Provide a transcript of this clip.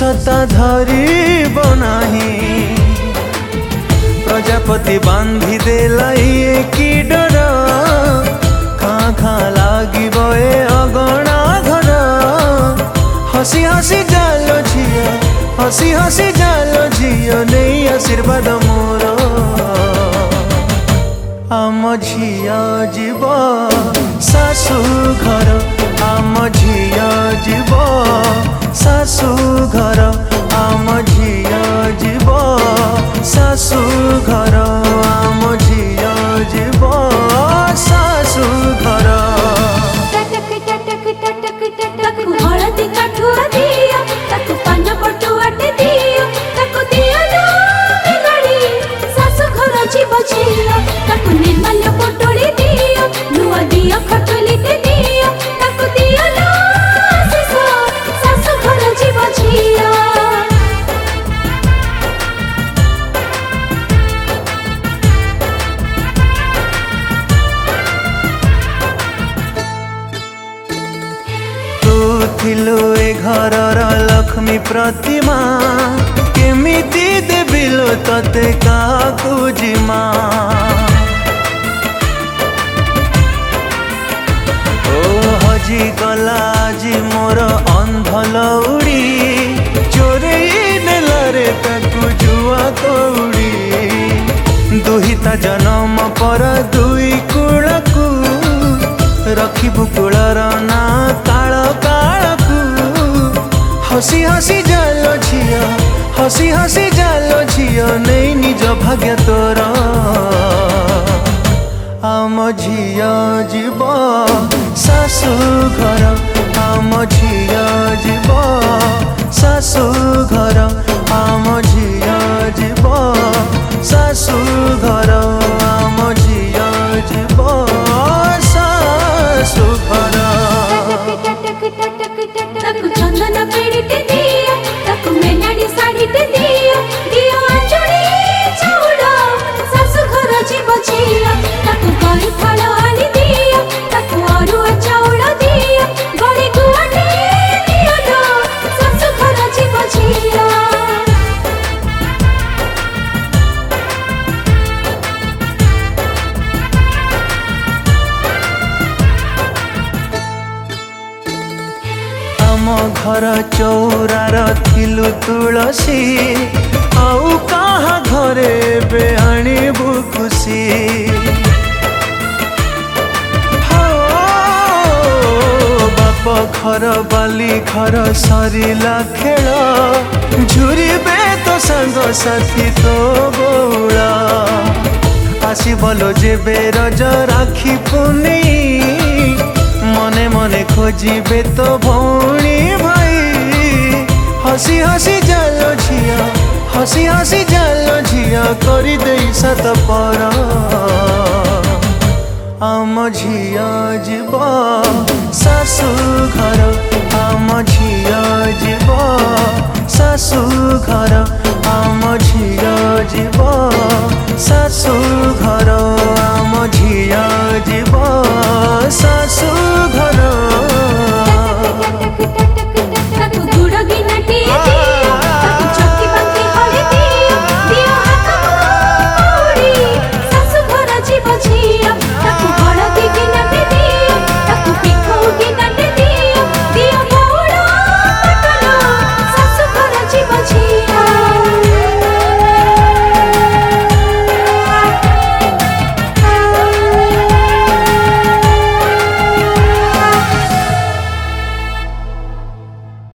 सता धरिब नाही प्रजापति बांधी देला ये की डर खाँ खाँ लागिब ए अगणा घर हसी हसी जालो झियो हसी हसी जालो झियो नहीं आशीर्वाद मोर आम झिया जीव सासू घर आम झिया जीव सासू घर आम झिया जीव सासू घर आम झिया जीव सासू घर हलदी काठुआ दियो ताकू पान पटुआटे दियो ताकू दियो ना बिगाड़ी सासु घर जीव झियो ताकू निर्माल्य पटोली दियो नुआ दियो खटोलीटे दियो ताकू दियो ना आशीष सासु घर जीव झियो थिलु ए घरर लक्ष्मी प्रतिमा केमिति देबिलो तते काकू जिमा ओ हजी गला जी मोर अंधल उड़ी चोरे नेला रे ताकू जुआ कौड़ी दुहिता जन्म पर दुई कूलकू रखिबु कूलर ना काल कालकू हसी हसी जालो झियो हसी हसी जालो झियो नहीं निज भाग्य तोर आम झिया जीव सासू घर आम झिया जीव सासू घर आम झिया जीव सासू घर आम झिया जीव सासू घर ताकू चंदन पेड़ीटे दियो ताकू मेनाडी साड़ीटे दियो दियो आंचड़ी चौड़ा सासु घर जीव झियो ताकू गई फल आनी दियो ताकू अरुआ चौड़ा दियो गड़ी गुआटे दियो ना सासु घर जीव झियो आम घर चौरार थिलु तुलसी आउ कहा घरे बे आणिबु खुशी हो बाप घर बाली घर सरिला खेल झुरिबे तो संग साथी तो बौला आसीबलो जेबे रज राखी पुनी मने मने खोजिबे तो भौणी भाई हसी हसी जालो झियो हसी हसी जालो झियो करी देई सत पर आम झिया जीव सासू घर आम झिया जीव सासू घर आम झिया जीव सासू घर।